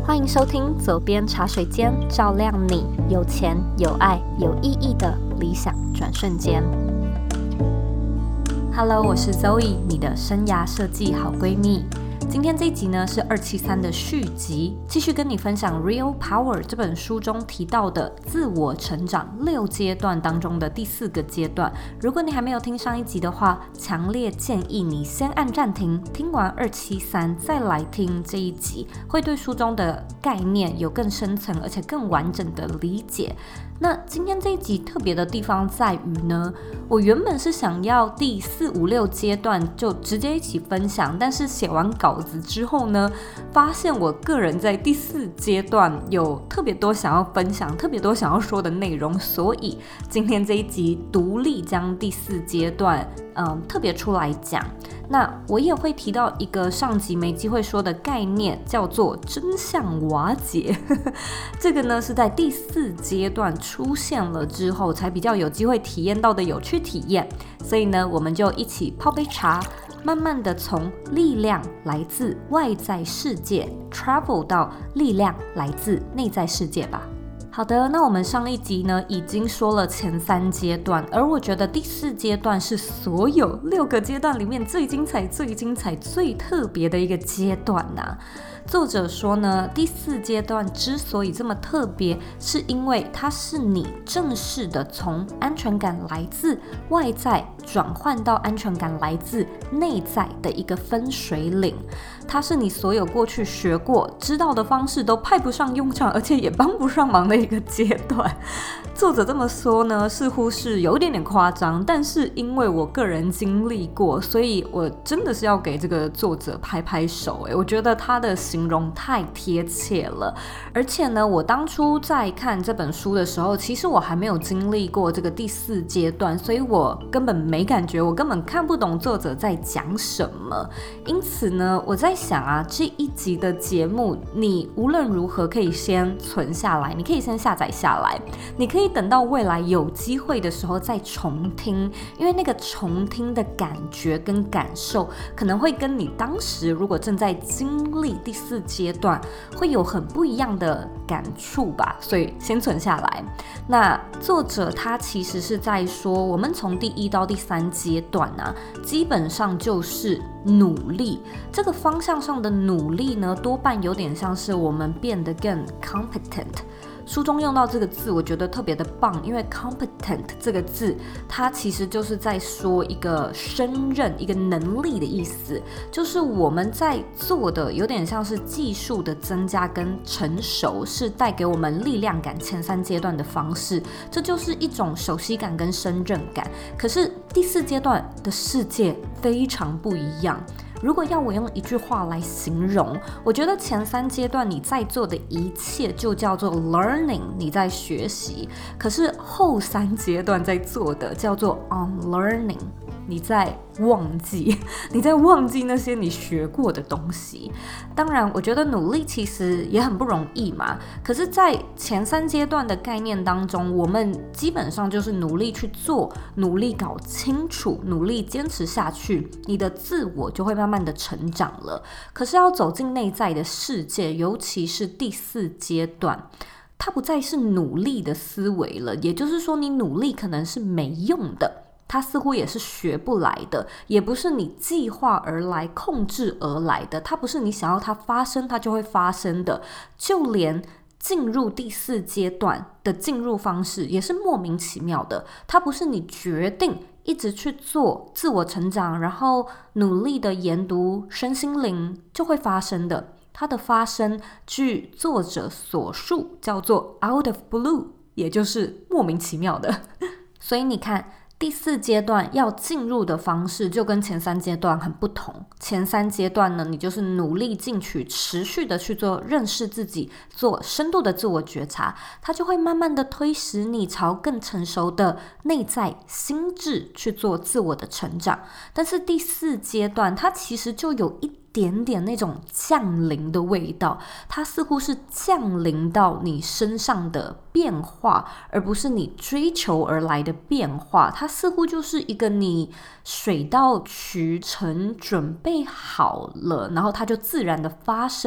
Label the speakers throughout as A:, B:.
A: 欢迎收听左边茶水间，照亮你有钱有爱有意义的理想转瞬间。Hello， 我是 Zoe， 你的生涯设计好闺蜜。今天这一集呢是273的续集，继续跟你分享《Real Power》这本书中提到的自我成长6阶段当中的第4个阶段。如果你还没有听上一集的话，强烈建议你先按暂停，听完273再来听这一集，会对书中的概念有更深层而且更完整的理解。那今天这一集特别的地方在于呢，我原本是想要第4、5、6阶段就直接一起分享，但是写完稿子之后呢，发现我个人在第4阶段有特别多想要分享、特别多想要说的内容，所以今天这一集独立将第4阶段特别出来讲。那我也会提到一个上集没机会说的概念，叫做真相瓦解这个呢是在第4阶段出现了之后才比较有机会体验到的有趣体验，所以呢我们就一起泡杯茶，慢慢的从力量来自外在世界 travel 到力量来自内在世界吧。好的，那我们上一集呢已经说了前3阶段，而我觉得第4阶段是所有6个阶段里面最精彩、最精彩、最特别的一个阶段啊。作者说呢，第4阶段之所以这么特别，是因为它是你正式的从安全感来自外在转换到安全感来自内在的一个分水岭。它是你所有过去学过、知道的方式都派不上用场，而且也帮不上忙的一个阶段。作者这么说呢，似乎是有一点点夸张，但是因为我个人经历过，所以我真的是要给这个作者拍拍手。我觉得他的形容太贴切了。而且呢，我当初在看这本书的时候，其实我还没有经历过这个第4阶段，所以我根本没感觉，我根本看不懂作者在讲什么。因此呢，我在想啊，这一集的节目你无论如何可以先存下来，你可以先下载下来，你可以等到未来有机会的时候再重听，因为那个重听的感觉跟感受可能会跟你当时如果正在经历第4阶段会有很不一样的感触吧，所以先存下来。那作者他其实是在说，我们从第1到第3阶段啊，基本上就是努力。这个方向上的努力呢，多半有点像是我们变得更 competent。书中用到这个字，我觉得特别的棒，因为 competent 这个字，它其实就是在说一个胜任、一个能力的意思，就是我们在做的有点像是技术的增加跟成熟，是带给我们力量感前3阶段的方式，这就是一种熟悉感跟胜任感。可是第4阶段的世界非常不一样。如果要我用一句话来形容，我觉得前3阶段你在做的一切就叫做 learning， 你在学习，可是后3阶段在做的叫做 unlearning， 你在忘记那些你学过的东西。当然我觉得努力其实也很不容易嘛，可是在前3阶段的概念当中，我们基本上就是努力去做，努力搞清楚，努力坚持下去，你的自我就会慢慢的成长了。可是要走进内在的世界，尤其是第4阶段，它不再是努力的思维了，也就是说你努力可能是没用的，它似乎也是学不来的，也不是你计划而来、控制而来的，它不是你想要它发生它就会发生的。就连进入第4阶段的进入方式也是莫名其妙的，它不是你决定一直去做自我成长，然后努力的研读身心灵就会发生的。它的发生，据作者所述叫做 out of blue， 也就是莫名其妙的所以你看，第4阶段要进入的方式就跟前3阶段很不同。前3阶段呢，你就是努力进取，持续的去做认识自己，做深度的自我觉察，它就会慢慢的推使你朝更成熟的内在心智去做自我的成长。但是第4阶段它其实就有一点点那种降临的味道，它似乎是降临到你身上的变化，而不是你追求而来的变化。它似乎就是一个你水到渠成准备好了，然后它就自然的发生。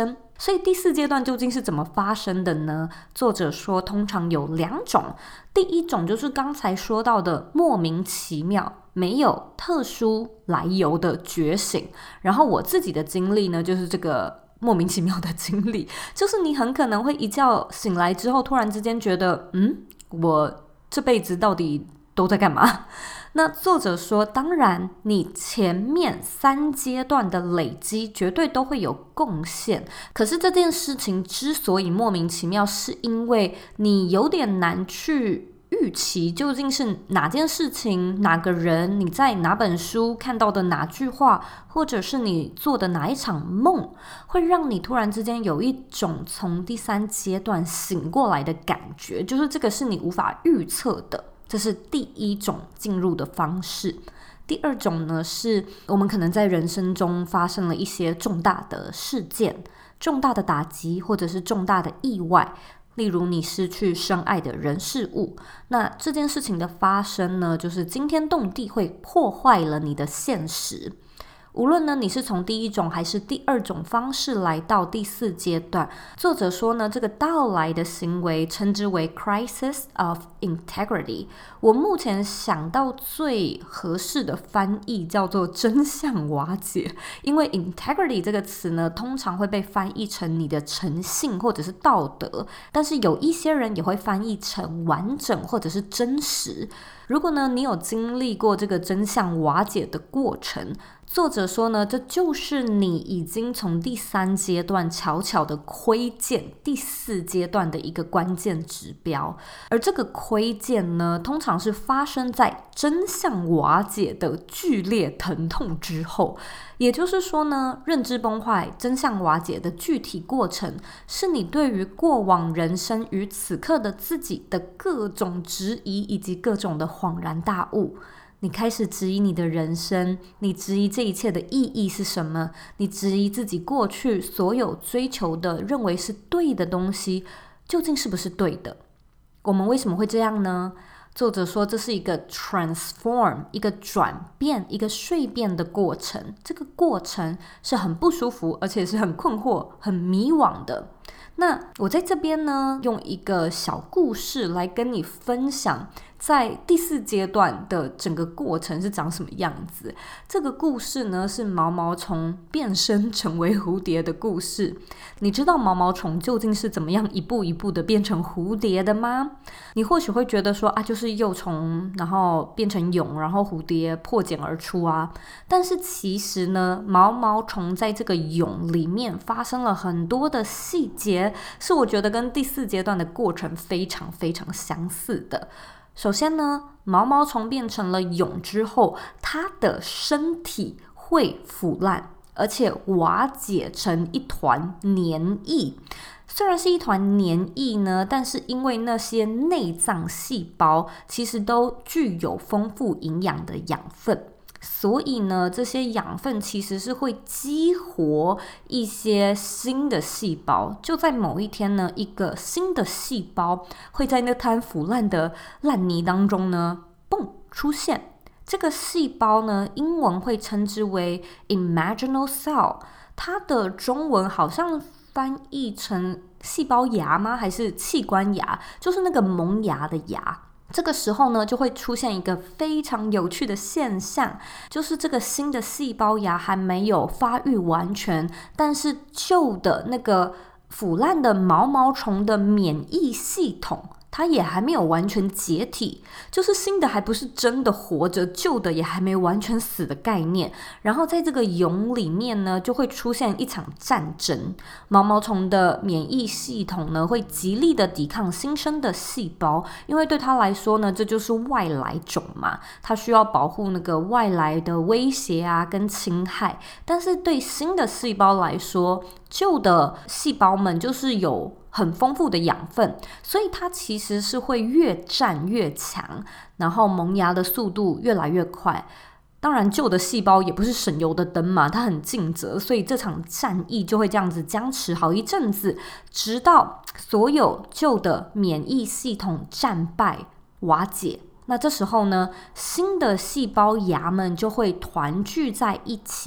A: 所以第4阶段究竟是怎么发生的呢？作者说通常有2种，第一种就是刚才说到的莫名其妙，没有特殊来由的觉醒。然后我自己的经历呢，就是这个莫名其妙的经历，就是你很可能会一觉醒来之后，突然之间觉得我这辈子到底都在干嘛？那作者说，当然你前面3阶段的累积绝对都会有贡献，可是这件事情之所以莫名其妙，是因为你有点难去预期究竟是哪件事情、哪个人、你在哪本书看到的哪句话，或者是你做的哪一场梦，会让你突然之间有一种从第3阶段醒过来的感觉，就是这个是你无法预测的。这是第一种进入的方式。第二种呢，是我们可能在人生中发生了一些重大的事件、重大的打击，或者是重大的意外，例如你失去深爱的人事物。那这件事情的发生呢，就是惊天动地，会破坏了你的现实。无论呢你是从第一种还是第二种方式来到第4阶段，作者说呢，这个到来的行为称之为 crisis of integrity。 我目前想到最合适的翻译叫做真相瓦解，因为 integrity 这个词呢，通常会被翻译成你的诚信或者是道德，但是有一些人也会翻译成完整或者是真实。如果呢你有经历过这个真相瓦解的过程，作者说呢，这就是你已经从第3阶段悄悄的窥见第4阶段的一个关键指标。而这个窥见呢，通常是发生在真相瓦解的剧烈疼痛之后。也就是说呢，认知崩坏、真相瓦解的具体过程，是你对于过往人生与此刻的自己的各种质疑，以及各种的恍然大悟。你开始质疑你的人生，你质疑这一切的意义是什么，你质疑自己过去所有追求的、认为是对的东西，究竟是不是对的？我们为什么会这样呢？作者说，这是一个 transform， 一个转变，一个蜕变的过程。这个过程是很不舒服，而且是很困惑、很迷惘的。那我在这边呢，用一个小故事来跟你分享在第4阶段的整个过程是长什么样子。这个故事呢，是毛毛虫变身成为蝴蝶的故事。你知道毛毛虫究竟是怎么样一步一步的变成蝴蝶的吗？你或许会觉得说就是幼虫，然后变成蛹，然后蝴蝶破茧而出啊。但是其实呢，毛毛虫在这个蛹里面发生了很多的细节，是我觉得跟第4阶段的过程非常非常相似的。首先呢，毛毛虫变成了蛹之后，它的身体会腐烂，而且瓦解成一团黏液。虽然是一团黏液呢，但是因为那些内脏细胞其实都具有丰富营养的养分，所以呢，这些养分其实是会激活一些新的细胞。就在某一天呢，一个新的细胞会在那滩腐烂的烂泥当中呢，蹦出现。这个细胞呢，英文会称之为 imaginal cell， 它的中文好像翻译成细胞芽吗？还是器官芽？就是那个萌芽的芽。这个时候呢，就会出现一个非常有趣的现象，就是这个新的细胞芽还没有发育完全，但是旧的那个腐烂的毛毛虫的免疫系统，它也还没有完全解体，就是新的还不是真的活着，旧的也还没完全死的概念。然后在这个蛹里面呢，就会出现一场战争。毛毛虫的免疫系统呢，会极力的抵抗新生的细胞，因为对它来说呢，这就是外来种嘛，它需要保护那个外来的威胁啊跟侵害。但是对新的细胞来说，旧的细胞们就是有很丰富的养分，所以它其实是会越战越强，然后萌芽的速度越来越快。当然旧的细胞也不是省油的灯嘛，它很尽责，所以这场战役就会这样子僵持好一阵子，直到所有旧的免疫系统战败瓦解。那这时候呢，新的细胞芽们就会团聚在一起，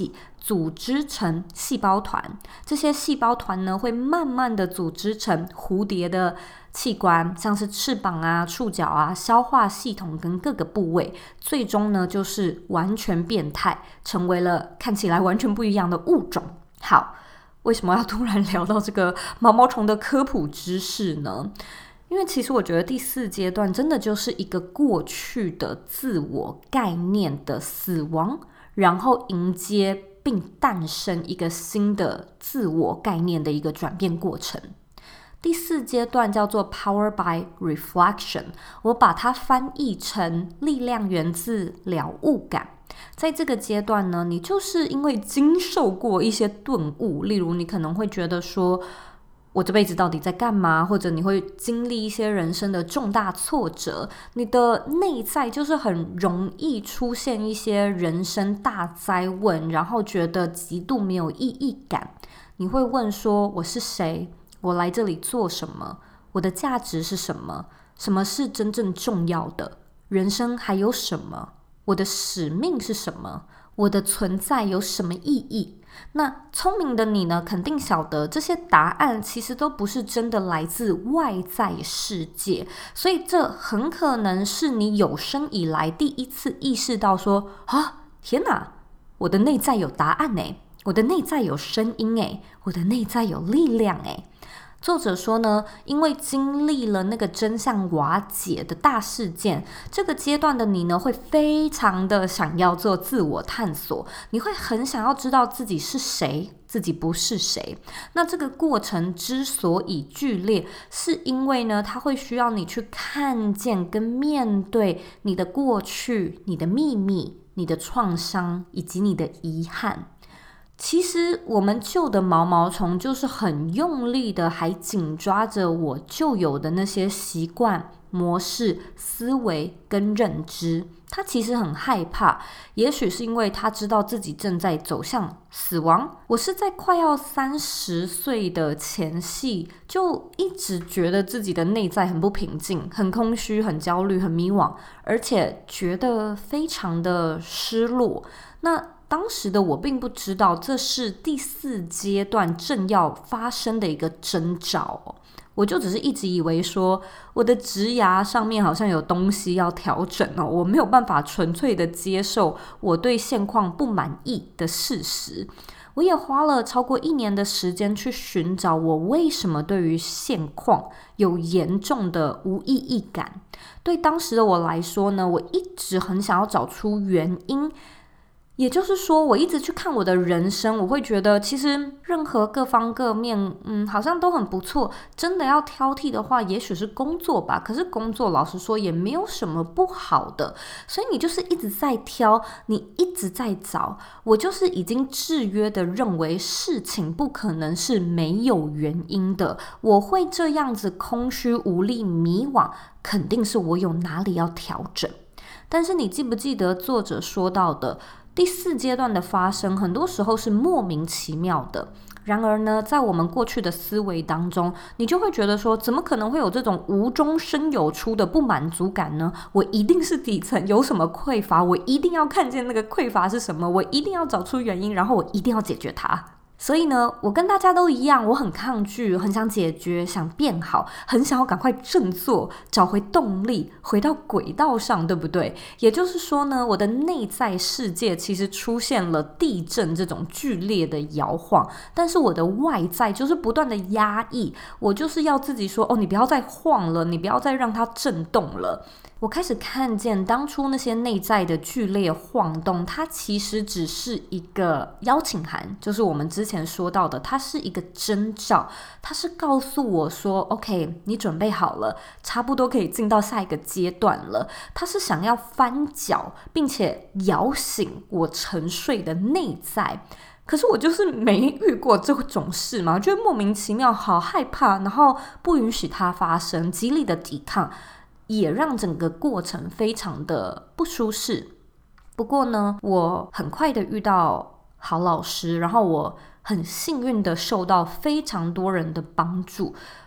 A: 组织成细胞团，这些细胞团呢会慢慢的组织成蝴蝶的器官，像是翅膀啊、触角啊、消化系统跟各个部位，最终呢就是完全变态，成为了看起来完全不一样的物种。好，为什么要突然聊到这个毛毛虫的科普知识呢？因为其实我觉得第4阶段真的就是一个过去的自我概念的死亡，然后迎接并诞生一个新的自我概念的一个转变过程。第4阶段叫做 Power by Reflection， 我把它翻译成力量源自了悟感。在这个阶段呢，你就是因为经受过一些顿悟，例如你可能会觉得说我这辈子到底在干嘛，或者你会经历一些人生的重大挫折，你的内在就是很容易出现一些人生大灾问，然后觉得极度没有意义感。你会问说，我是谁？我来这里做什么？我的价值是什么？什么是真正重要的？人生还有什么？我的使命是什么？我的存在有什么意义？那聪明的你呢，肯定晓得这些答案其实都不是真的来自外在世界，所以这很可能是你有生以来第一次意识到说，天哪，我的内在有答案耶，我的内在有声音耶，我的内在有力量耶。作者说呢，因为经历了那个真相瓦解的大事件，这个阶段的你呢，会非常的想要做自我探索，你会很想要知道自己是谁，自己不是谁。那这个过程之所以剧烈，是因为呢，它会需要你去看见跟面对你的过去、你的秘密、你的创伤以及你的遗憾。其实我们旧的毛毛虫就是很用力的还紧抓着我旧有的那些习惯、模式、思维跟认知。他其实很害怕，也许是因为他知道自己正在走向死亡。我是在快要30岁的前夕，就一直觉得自己的内在很不平静、很空虚、很焦虑、很迷惘，而且觉得非常的失落。那当时的我并不知道这是第4阶段正要发生的一个征兆，我就只是一直以为说我的职涯上面好像有东西要调整哦，我没有办法纯粹的接受我对现况不满意的事实。我也花了超过1年的时间去寻找我为什么对于现况有严重的无意义感。对当时的我来说呢，我一直很想要找出原因。也就是说，我一直去看我的人生，我会觉得其实任何各方各面，好像都很不错。真的要挑剔的话，也许是工作吧。可是工作老实说也没有什么不好的，所以你就是一直在挑，你一直在找。我就是已经制约的认为事情不可能是没有原因的。我会这样子空虚无力迷惘，肯定是我有哪里要调整。但是你记不记得作者说到的第4阶段的发生，很多时候是莫名其妙的。然而呢，在我们过去的思维当中，你就会觉得说，怎么可能会有这种无中生有出的不满足感呢？我一定是底层有什么匮乏，我一定要看见那个匮乏是什么，我一定要找出原因，然后我一定要解决它。所以呢，我跟大家都一样，我很抗拒，很想解决，想变好，很想要赶快振作，找回动力，回到轨道上，对不对？也就是说呢，我的内在世界其实出现了地震这种剧烈的摇晃，但是我的外在就是不断的压抑，我就是要自己说，你不要再晃了，你不要再让它震动了。我开始看见当初那些内在的剧烈晃动，它其实只是一个邀请函，就是我们之前说到的，它是一个征兆，它是告诉我说 OK， 你准备好了，差不多可以进到下一个阶段了。它是想要翻搅并且摇醒我沉睡的内在。可是我就是没遇过这种事嘛，觉得莫名其妙，好害怕，然后不允许它发生，极力的抵抗，也让整个过程非常的不舒适。不过呢，我很快的遇到好老师，然后我很幸运的受到非常多人的帮助。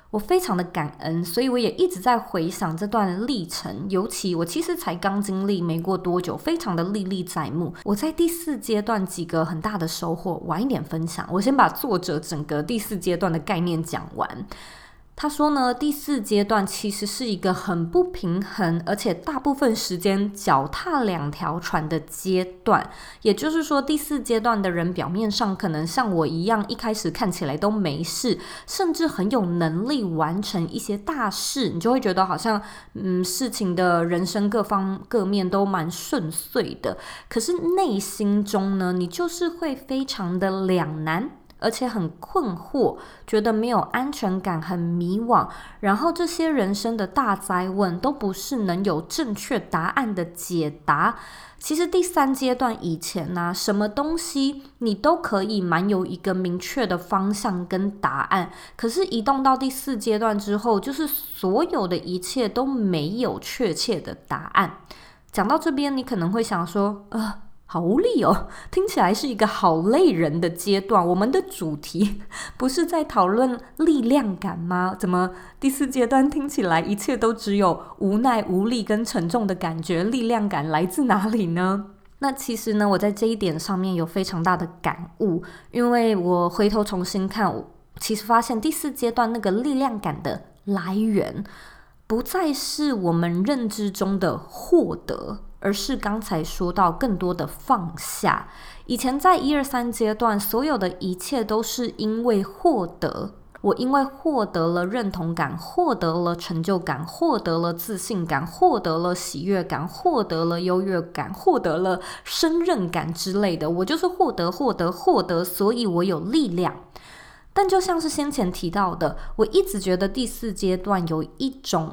A: 我非常的感恩，所以我也一直在回想这段历程，尤其我其实才刚经历没过多久，非常的历历在目。我在第4阶段几个很大的收获，晚一点分享。我先把作者整个第4阶段的概念讲完。他说呢，第4阶段其实是一个很不平衡，而且大部分时间脚踏2条船的阶段。也就是说，第4阶段的人表面上可能像我一样，一开始看起来都没事，甚至很有能力完成一些大事，你就会觉得好像事情的人生各方各面都蛮顺遂的。可是内心中呢，你就是会非常的两难，而且很困惑，觉得没有安全感，很迷惘，然后这些人生的大灾问都不是能有正确答案的解答。其实第3阶段以前呢，什么东西你都可以蛮有一个明确的方向跟答案，可是移动到第4阶段之后，就是所有的一切都没有确切的答案。讲到这边，你可能会想说好无力哦，听起来是一个好累人的阶段。我们的主题不是在讨论力量感吗？怎么第4阶段听起来一切都只有无奈、无力跟沉重的感觉？力量感来自哪里呢？那其实呢，我在这一点上面有非常大的感悟，因为我回头重新看，我其实发现第4阶段那个力量感的来源，不再是我们认知中的获得，而是刚才说到更多的放下。以前在1、2、3阶段，所有的一切都是因为获得，我因为获得了认同感，获得了成就感，获得了自信感，获得了喜悦感，获得了优越感，获得了胜任感之类的，我就是获得，所以我有力量。但就像是先前提到的，我一直觉得第4阶段有一种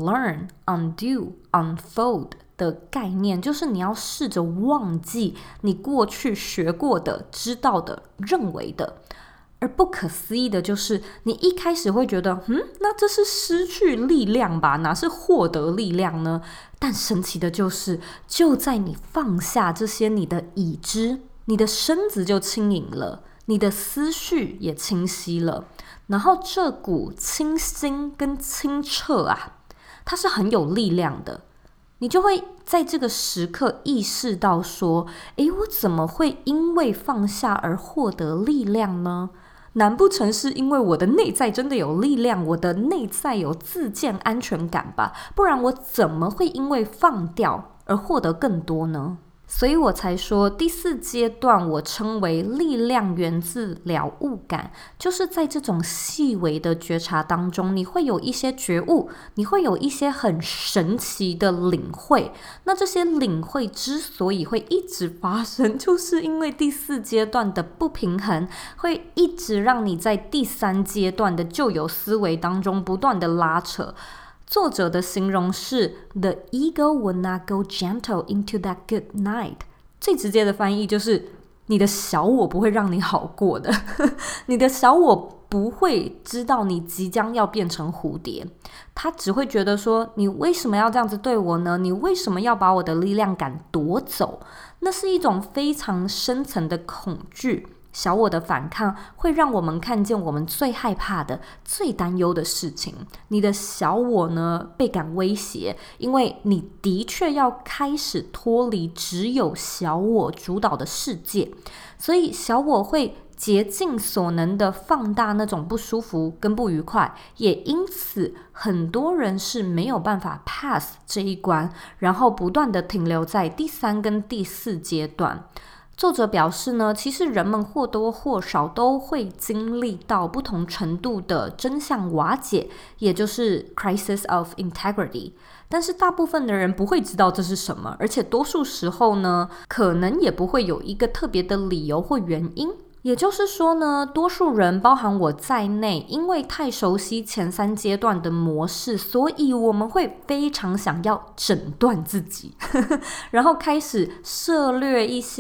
A: unlearn、undo、unfold 的概念，就是你要试着忘记你过去学过的、知道的、认为的。而不可思议的就是，你一开始会觉得那这是失去力量吧，哪是获得力量呢？但神奇的就是，就在你放下这些你的已知，你的身子就轻盈了，你的思绪也清晰了，然后这股清新跟清澈啊，它是很有力量的。你就会在这个时刻意识到说，我怎么会因为放下而获得力量呢？难不成是因为我的内在真的有力量，我的内在有自建安全感吧？不然我怎么会因为放掉而获得更多呢？所以我才说第4阶段我称为力量源自了悟感，就是在这种细微的觉察当中，你会有一些觉悟，你会有一些很神奇的领会。那这些领会之所以会一直发生，就是因为第4阶段的不平衡会一直让你在第3阶段的旧有思维当中不断的拉扯。作者的形容是 The ego will not go gentle into that good night。 最直接的翻译就是你的小我不会让你好过的你的小我不会知道你即将要变成蝴蝶，他只会觉得说，你为什么要这样子对我呢？你为什么要把我的力量感夺走？那是一种非常深层的恐惧。小我的反抗会让我们看见我们最害怕的、最担忧的事情。你的小我呢，倍感威胁，因为你的确要开始脱离只有小我主导的世界，所以小我会竭尽所能的放大那种不舒服跟不愉快，也因此很多人是没有办法 pass 这一关，然后不断的停留在第3跟第4阶段。作者表示呢，其实人们或多或少都会经历到不同程度的真相瓦解，也就是 crisis of integrity。但是大部分的人不会知道这是什么，而且多数时候呢，可能也不会有一个特别的理由或原因。也就是说呢，多数人包含我在内，因为太熟悉前3阶段的模式，所以我们会非常想要诊断自己然后开始涉略一些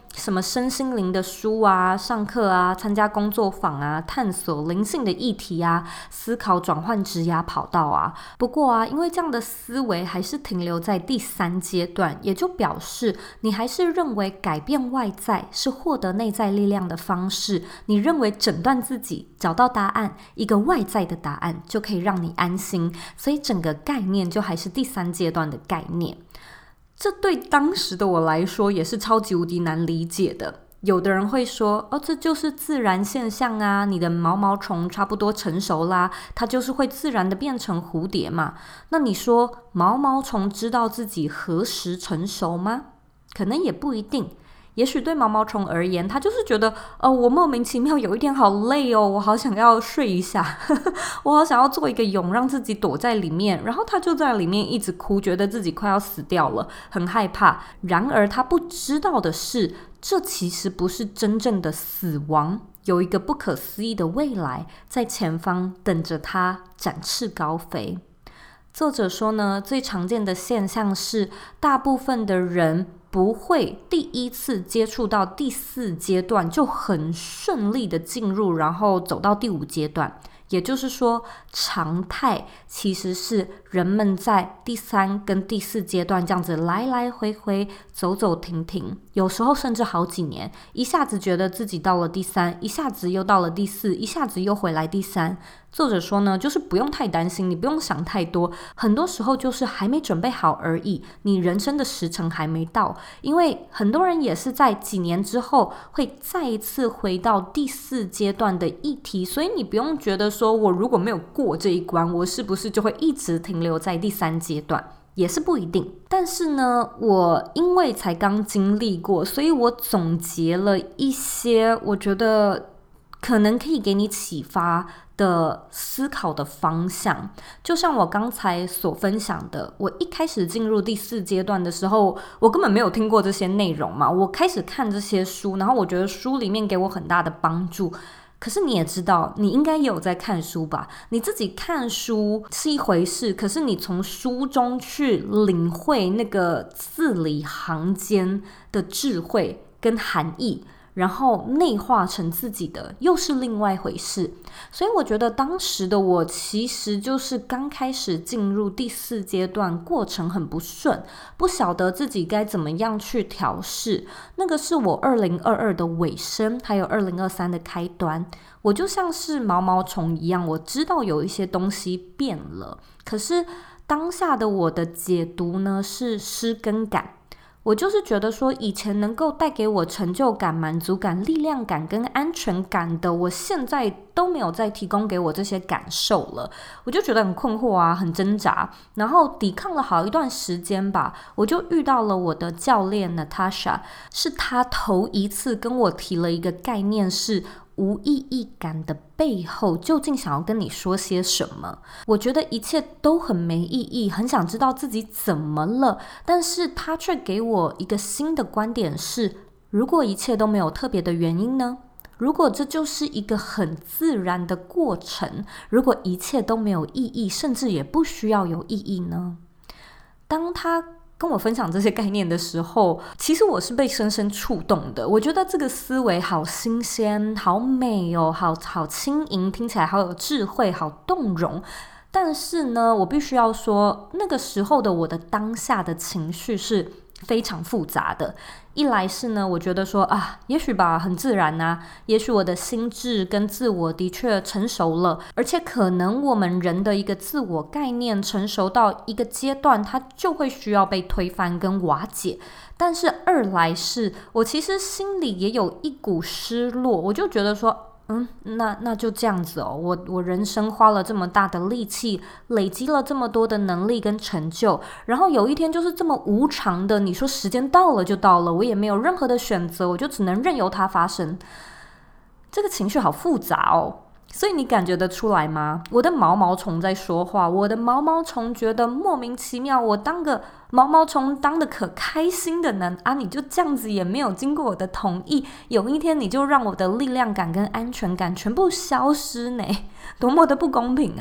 A: 什么身心灵的书啊、上课啊、参加工作坊啊、探索灵性的议题啊、思考转换职涯跑道啊。不过啊，因为这样的思维还是停留在第3阶段，也就表示你还是认为改变外在是获得内在力量的方式，你认为诊断自己、找到答案，一个外在的答案就可以让你安心，所以整个概念就还是第3阶段的概念。这对当时的我来说也是超级无敌难理解的。有的人会说，这就是自然现象啊，你的毛毛虫差不多成熟啦，它就是会自然的变成蝴蝶嘛。那你说毛毛虫知道自己何时成熟吗？可能也不一定。也许对毛毛虫而言，它就是觉得我莫名其妙有一天好累哦，我好想要睡一下我好想要做一个蛹让自己躲在里面，然后它就在里面一直哭，觉得自己快要死掉了，很害怕。然而它不知道的是，这其实不是真正的死亡，有一个不可思议的未来在前方等着它展翅高飞。作者说呢，最常见的现象是大部分的人不会第一次接触到第4阶段就很顺利的进入，然后走到第5阶段。也就是说，常态其实是人们在第3跟第4阶段这样子来来回回走走停停，有时候甚至好几年，一下子觉得自己到了第3，一下子又到了第4，一下子又回来第3。作者说呢，就是不用太担心，你不用想太多，很多时候就是还没准备好而已，你人生的时程还没到。因为很多人也是在几年之后会再一次回到第4阶段的议题，所以你不用觉得说我如果没有过这一关，我是不是就会一直停留在第3阶段，也是不一定。但是呢，我因为才刚经历过，所以我总结了一些我觉得可能可以给你启发的思考的方向。就像我刚才所分享的，我一开始进入第4阶段的时候，我根本没有听过这些内容嘛，我开始看这些书，然后我觉得书里面给我很大的帮助。可是你也知道，你应该也有在看书吧？你自己看书是一回事，可是你从书中去领会那个字里行间的智慧跟含义，然后内化成自己的，又是另外一回事。所以我觉得当时的我其实就是刚开始进入第4阶段，过程很不顺，不晓得自己该怎么样去调试。那个是我2022的尾声，还有2023的开端。我就像是毛毛虫一样，我知道有一些东西变了，可是当下的我的解读呢是失根感。我就是觉得说，以前能够带给我成就感、满足感、力量感跟安全感的，我现在都没有再提供给我这些感受了。我就觉得很困惑啊，很挣扎，然后抵抗了好一段时间吧。我就遇到了我的教练 Natasha， 是她头一次跟我提了一个概念，是无意义感的背后究竟想要跟你说些什么。我觉得一切都很没意义，很想知道自己怎么了，但是他却给我一个新的观点是，如果一切都没有特别的原因呢？如果这就是一个很自然的过程，如果一切都没有意义，甚至也不需要有意义呢？当他跟我分享这些概念的时候，其实我是被深深触动的。我觉得这个思维好新鲜，好美哦，好轻盈，听起来好有智慧，好动容。但是呢，我必须要说，那个时候的我的当下的情绪是非常复杂的。一来是呢，我觉得说也许吧，很自然啊，也许我的心智跟自我的确成熟了，而且可能我们人的一个自我概念成熟到一个阶段，它就会需要被推翻跟瓦解。但是二来是我其实心里也有一股失落，我就觉得说那就这样子哦，我人生花了这么大的力气，累积了这么多的能力跟成就，然后有一天就是这么无常的，你说时间到了就到了，我也没有任何的选择，我就只能任由它发生。这个情绪好复杂哦，所以你感觉得出来吗？我的毛毛虫在说话，我的毛毛虫觉得莫名其妙，我当个毛毛虫当得可开心的呢你就这样子也没有经过我的同意，有一天你就让我的力量感跟安全感全部消失呢，多么的不公平啊！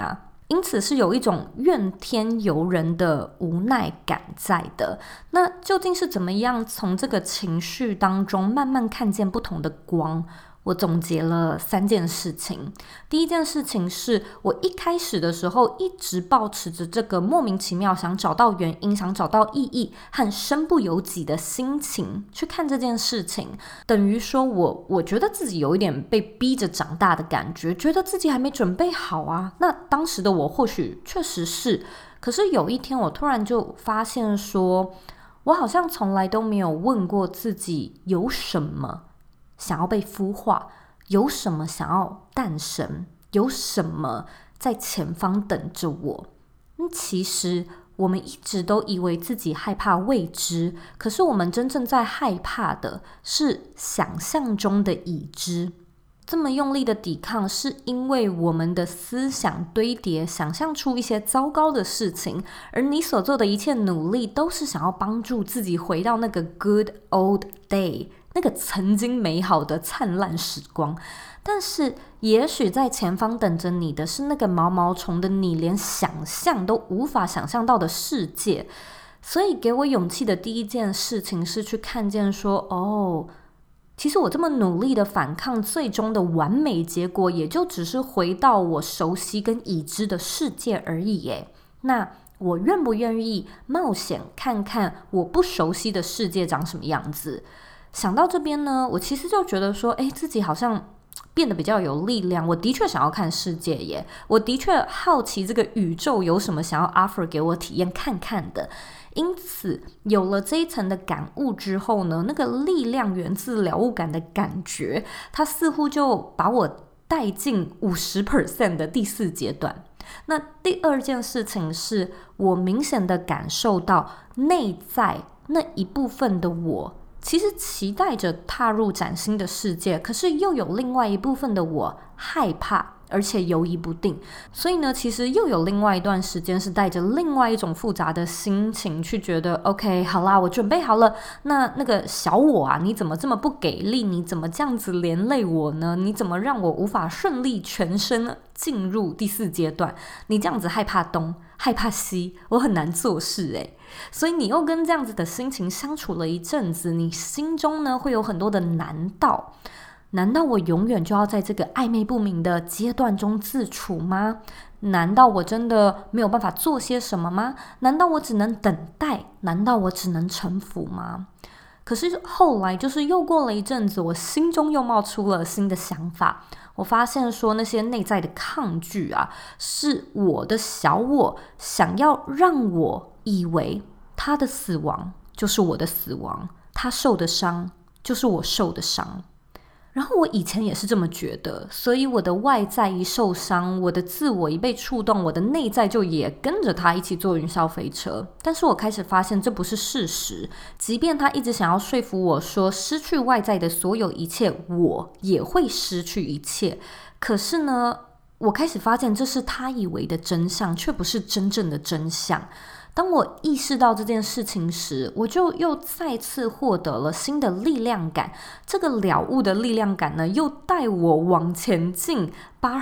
A: 因此是有一种怨天尤人的无奈感在的。那究竟是怎么样从这个情绪当中慢慢看见不同的光？我总结了3件事情。第一件事情是我一开始的时候一直抱持着这个莫名其妙想找到原因、想找到意义和身不由己的心情去看这件事情，等于说我觉得自己有一点被逼着长大的感觉，觉得自己还没准备好啊。那当时的我或许确实是，可是有一天我突然就发现说，我好像从来都没有问过自己有什么想要被孵化，有什么想要诞生，有什么在前方等着我。其实我们一直都以为自己害怕未知，可是我们真正在害怕的是想象中的已知。这么用力的抵抗，是因为我们的思想堆叠，想象出一些糟糕的事情，而你所做的一切努力，都是想要帮助自己回到那个 good old day，那个曾经美好的灿烂时光。但是也许在前方等着你的是那个毛毛虫的你连想象都无法想象到的世界。所以给我勇气的第一件事情是去看见说，其实我这么努力的反抗，最终的完美结果也就只是回到我熟悉跟已知的世界而已耶。那我愿不愿意冒险看看我不熟悉的世界长什么样子？想到这边呢，我其实就觉得说，自己好像变得比较有力量。我的确想要看世界耶，我的确好奇这个宇宙有什么想要 offer 给我体验看看的。因此有了这一层的感悟之后呢，那个力量源自了悟感的感觉，它似乎就把我带进 50% 的第4阶段。那第2件事情是我明显的感受到内在那一部分的我其实期待着踏入崭新的世界，可是又有另外一部分的我害怕而且犹疑不定。所以呢，其实又有另外一段时间是带着另外一种复杂的心情去觉得 OK 好啦，我准备好了。那个小我啊，你怎么这么不给力？你怎么这样子连累我呢？你怎么让我无法顺利全身进入第4阶段？你这样子害怕东害怕西，我很难做事耶。所以你又跟这样子的心情相处了一阵子，你心中呢会有很多的难道我永远就要在这个暧昧不明的阶段中自处吗？难道我真的没有办法做些什么吗？难道我只能等待？难道我只能臣服吗？可是后来就是又过了一阵子，我心中又冒出了新的想法。我发现说那些内在的抗拒啊，是我的小我想要让我以为他的死亡就是我的死亡，他受的伤就是我受的伤。然后我以前也是这么觉得，所以我的外在一受伤，我的自我一被触动，我的内在就也跟着他一起坐云霄飞车。但是我开始发现这不是事实，即便他一直想要说服我说失去外在的所有一切，我也会失去一切。可是呢，我开始发现这是他以为的真相，却不是真正的真相。当我意识到这件事情时，我就又再次获得了新的力量感。这个了悟的力量感呢，又带我往前进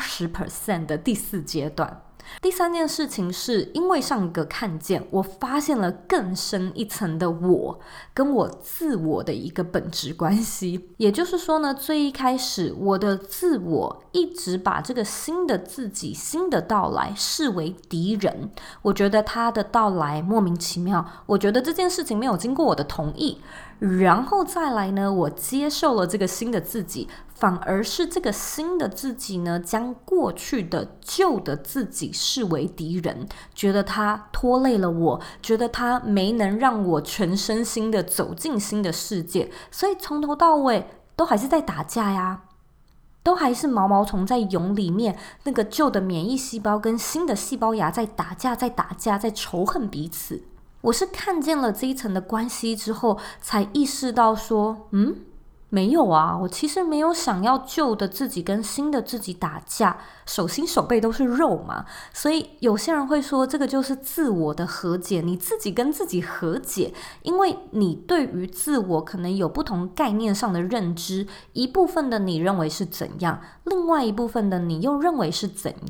A: 80% 的第4阶段。第3件事情是因为上个看见，我发现了更深一层的我跟我自我的一个本质关系。也就是说呢，最一开始我的自我一直把这个新的自己、新的到来视为敌人。我觉得他的到来莫名其妙，我觉得这件事情没有经过我的同意。然后再来呢，我接受了这个新的自己，反而是这个新的自己呢，将过去的旧的自己视为敌人，觉得他拖累了我，觉得他没能让我全身心的走进新的世界，所以从头到尾都还是在打架呀，都还是毛毛虫在蛹里面，那个旧的免疫细胞跟新的细胞芽在打架，在仇恨彼此。我是看见了这一层的关系之后，才意识到说，没有啊，我其实没有想要旧的自己跟新的自己打架，手心手背都是肉嘛。所以有些人会说，这个就是自我的和解，你自己跟自己和解，因为你对于自我可能有不同概念上的认知，一部分的你认为是怎样，另外一部分的你又认为是怎样。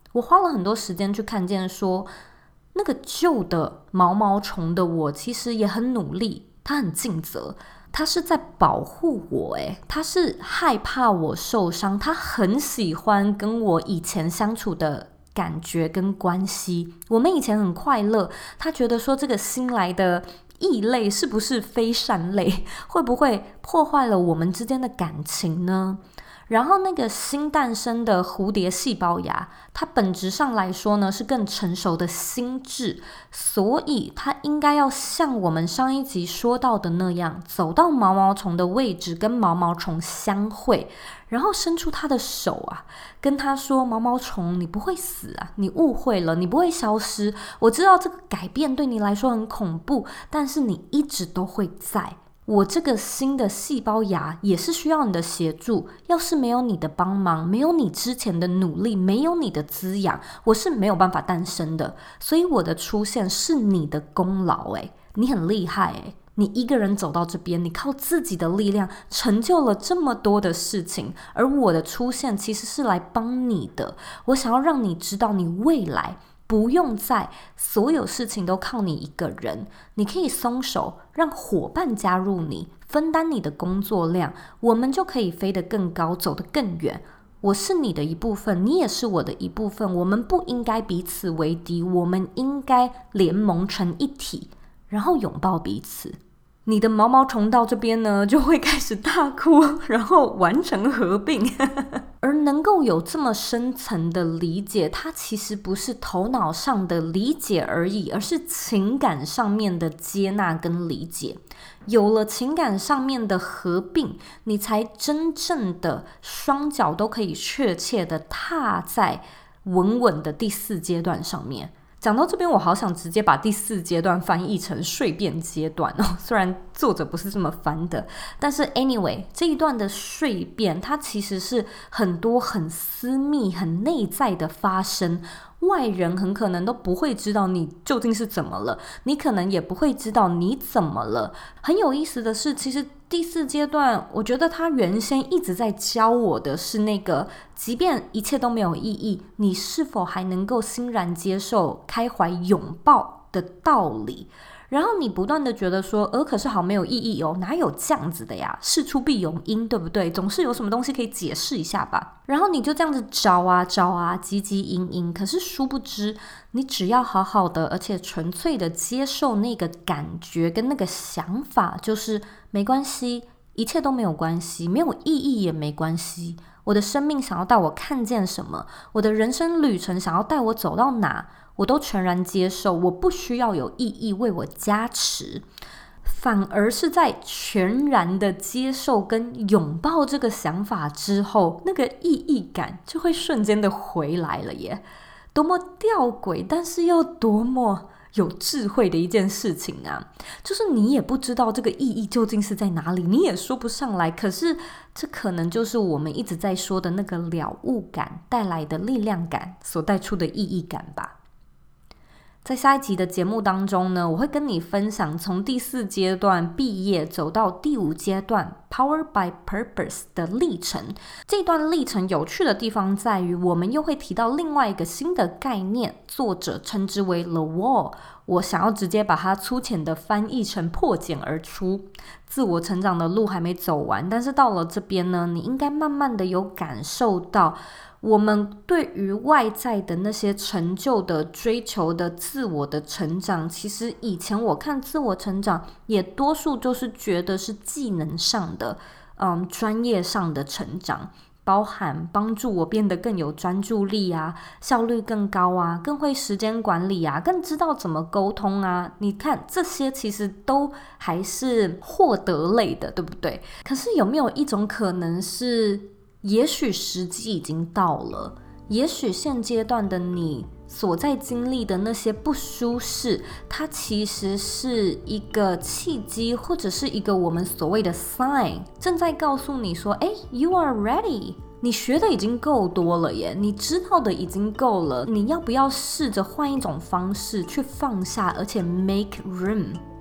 A: 我花了很多时间去看见说，那个旧的毛毛虫的我其实也很努力，他很尽责，他是在保护我，他是害怕我受伤，他很喜欢跟我以前相处的感觉跟关系，我们以前很快乐，他觉得说这个新来的异类是不是非善类，会不会破坏了我们之间的感情呢？然后那个新诞生的蝴蝶细胞芽，它本质上来说呢是更成熟的心智，所以它应该要像我们上一集说到的那样，走到毛毛虫的位置跟毛毛虫相会，然后伸出它的手啊，跟它说，毛毛虫你不会死啊，你误会了，你不会消失，我知道这个改变对你来说很恐怖，但是你一直都会在，我这个新的细胞芽也是需要你的协助，要是没有你的帮忙，没有你之前的努力，没有你的滋养，我是没有办法诞生的，所以我的出现是你的功劳，你很厉害，你一个人走到这边，你靠自己的力量成就了这么多的事情，而我的出现其实是来帮你的，我想要让你知道你未来不用再所有事情都靠你一个人，你可以松手，让伙伴加入你，分担你的工作量，我们就可以飞得更高，走得更远。我是你的一部分，你也是我的一部分，我们不应该彼此为敌，我们应该联盟成一体，然后拥抱彼此。你的毛毛虫到这边呢，就会开始大哭，然后完成合并。而能够有这么深层的理解，它其实不是头脑上的理解而已，而是情感上面的接纳跟理解。有了情感上面的合并，你才真正的双脚都可以确切的踏在稳稳的第4阶段上面。讲到这边，我好想直接把第4阶段翻译成睡变阶段哦，虽然作者不是这么翻的，但是 anyway 这一段的睡变，它其实是很多很私密、很内在的发生，外人很可能都不会知道你究竟是怎么了，你可能也不会知道你怎么了。很有意思的是，其实第4阶段，我觉得他原先一直在教我的是那个，即便一切都没有意义，你是否还能够欣然接受、开怀拥抱的道理。然后你不断的觉得说，可是好没有意义哦，哪有这样子的呀？事出必有因，对不对？总是有什么东西可以解释一下吧。然后你就这样子找啊找啊，汲汲营营，可是殊不知，你只要好好的，而且纯粹的接受那个感觉跟那个想法，就是没关系，一切都没有关系，没有意义也没关系。我的生命想要带我看见什么，我的人生旅程想要带我走到哪，我都全然接受，我不需要有意义为我加持，反而是在全然的接受跟拥抱这个想法之后，那个意义感就会瞬间的回来了耶。多么吊诡，但是又多么有智慧的一件事情啊！就是你也不知道这个意义究竟是在哪里，你也说不上来，可是这可能就是我们一直在说的那个了悟感带来的力量感所带出的意义感吧。在下一集的节目当中呢，我会跟你分享从第4阶段毕业走到第5阶段 Power by Purpose 的历程。这段历程有趣的地方在于，我们又会提到另外一个新的概念，作者称之为 The Wall， 我想要直接把它粗浅的翻译成破茧而出。自我成长的路还没走完，但是到了这边呢，你应该慢慢的有感受到我们对于外在的那些成就的追求的自我的成长，其实以前我看自我成长也多数就是觉得是技能上的专业上的成长，包含帮助我变得更有专注力啊，效率更高啊，更会时间管理啊，更知道怎么沟通啊。你看这些其实都还是获得类的，对不对？可是有没有一种可能是，也许时机已经到了，也许现阶段的你所在经历的那些不舒适，它其实是一个契机，或者是一个我们所谓的 sign， 正在告诉你说you are ready， 你学的已经够多了耶，你知道的已经够了，你要不要试着换一种方式去放下，而且 make room，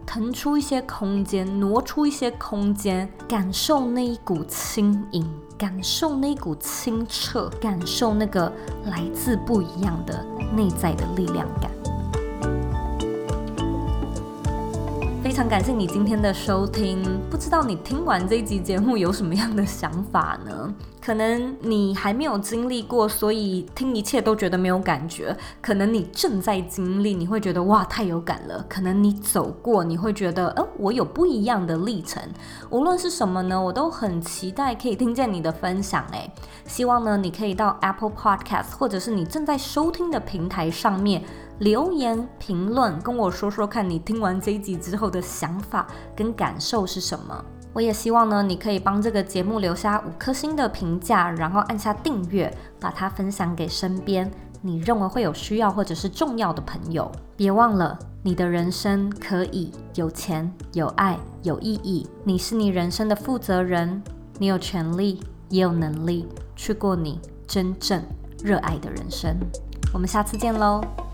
A: 腾出一些空间，挪出一些空间，感受那一股轻盈，感受那一股清澈，感受那个来自不一样的内在的力量感。非常感谢你今天的收听，不知道你听完这一集节目有什么样的想法呢？可能你还没有经历过，所以听一切都觉得没有感觉，可能你正在经历，你会觉得哇太有感了，可能你走过，你会觉得我有不一样的历程。无论是什么呢，我都很期待可以听见你的分享。希望呢你可以到 Apple Podcast 或者是你正在收听的平台上面留言评论，跟我说说看你听完这一集之后的想法跟感受是什么。我也希望呢你可以帮这个节目留下5颗星的评价，然后按下订阅，把它分享给身边你认为会有需要或者是重要的朋友。别忘了，你的人生可以有钱有爱有意义，你是你人生的负责人，你有权利也有能力去过你真正热爱的人生。我们下次见咯。